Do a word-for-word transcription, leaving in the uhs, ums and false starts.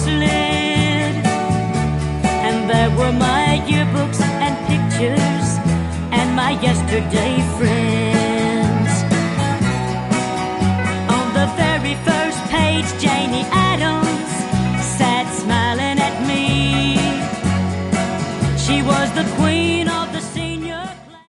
slid, and there were my yearbooks and pictures and my yesterday friends. On the very first page, Janie Addams sat smiling at me. She was the queen